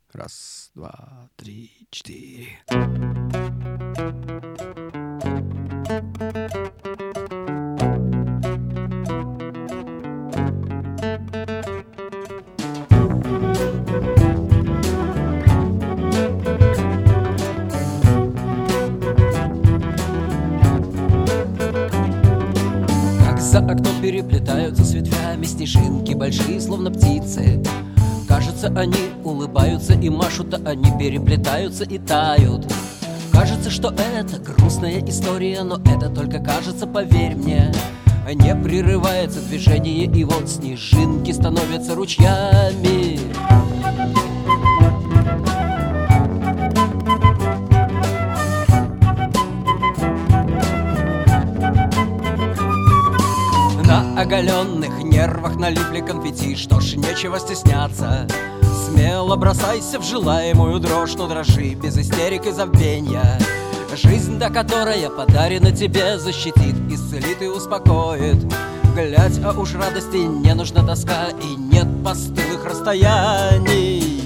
Раз, два, три, четыре. За окном переплетаются с ветвями снежинки, большие, словно птицы. Кажется, они улыбаются и машут, а они переплетаются и тают. Кажется, что это грустная история, но это только кажется, поверь мне. Не прерывается движение, и вот снежинки становятся ручьями. На оголенных нервах налипли конфетти, что ж, нечего стесняться. Смело бросайся в желаемую дрожь, но дрожи без истерик и забвенья. Жизнь, да которая подарена тебе, защитит, исцелит и успокоит. Глядь, а уж радости не нужна тоска, и нет постылых расстояний.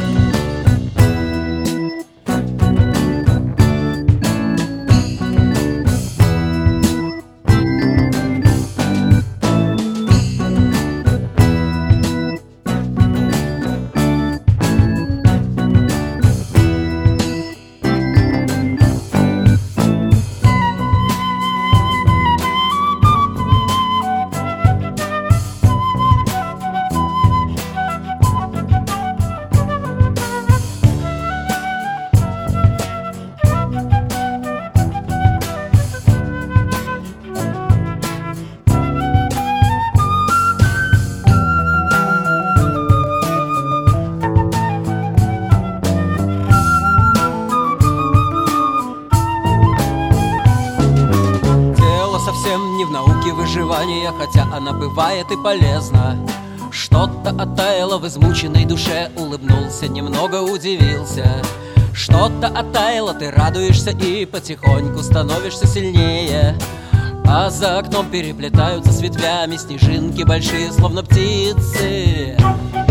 Совсем не в науке выживания, хотя она бывает и полезна. Что-то оттаяло в измученной душе, улыбнулся, немного удивился. Что-то оттаяло, ты радуешься и потихоньку становишься сильнее. А за окном переплетаются с ветвями снежинки, большие, словно птицы.